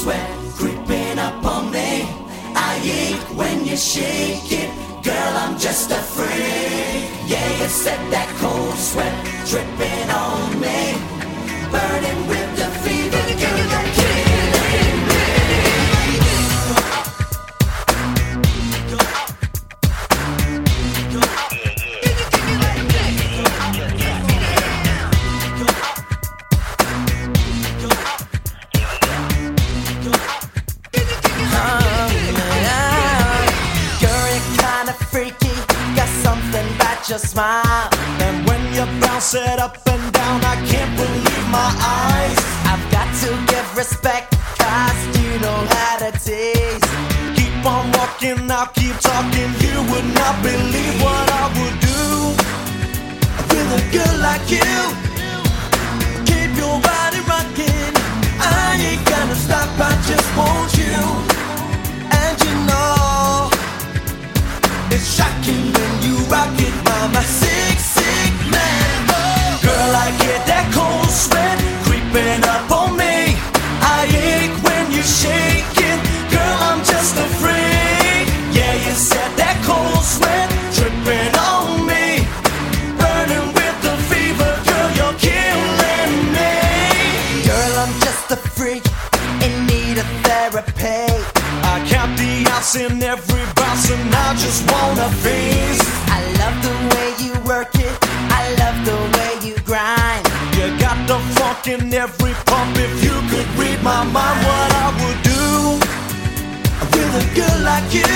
sweat creeping up on me. I ache when you shake it, girl, I'm just a freak. Yeah, you set that cold sweat dripping on me, burning with the fever, girl, you're killing me. Your smile, and when you bounce it up and down, I can't believe my eyes. I've got to give respect, cause you know how to tease. Keep on walking, I'll keep talking. You would not believe what I would do with a girl like you. Keep your body rocking, I ain't gonna stop, I just want you. And you know it's shocking when you rock it. I'm a sick, sick man. Oh. Girl, I get that cold sweat creeping up on me. I ache when you shake it. Girl, I'm just a freak. Yeah, you said that cold sweat dripping on me, burning with the fever. Girl, you're killing me. Girl, I'm just a freak in need of therapy. I count the outs in every bounce and I just wanna freeze. I love the way you work it, I love the way you grind. You got the funk in every pump. If you could read my mind, what I would do with a girl like you.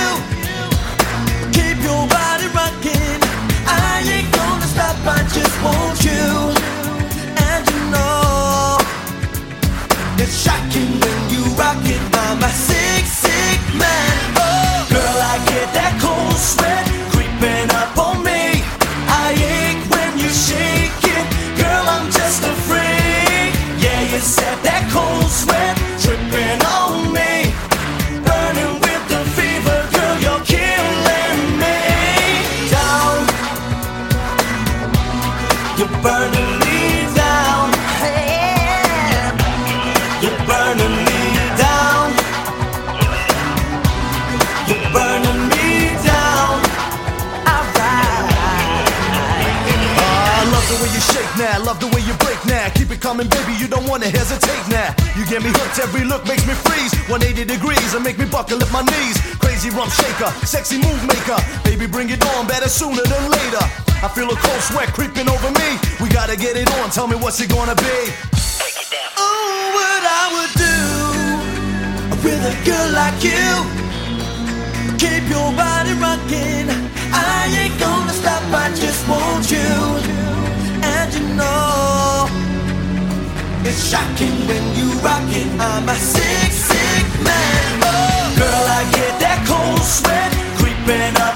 Keep your body rocking, I ain't gonna stop, I just want you. And you know it's shocking when you rock it. I'm a sick, sick man. Oh, girl, I get that cold sweat creeping up on me. I ache when you shake it. Girl, I'm just a freak. Yeah, you said that cold sweat dripping on me, burning with the fever. Girl, you're killing me. Down, you're burning me down. You're burning me down. You're burning me down. I love the way you shake now, love the way you break now. Keep it coming, baby, you don't wanna hesitate now. You get me hooked, every look makes me freeze. 180 degrees and make me buckle at my knees. Crazy rump shaker, sexy move maker. Baby, bring it on, better sooner than later. I feel a cold sweat creeping over me. We gotta get it on, tell me what's it gonna be. Oh, what I would do with a girl like you. Keep your body rocking, I ain't gonna stop, I just want you. And you know it's shocking when you rock it. I'm a sick, sick man. Oh, girl, I get that cold sweat creeping up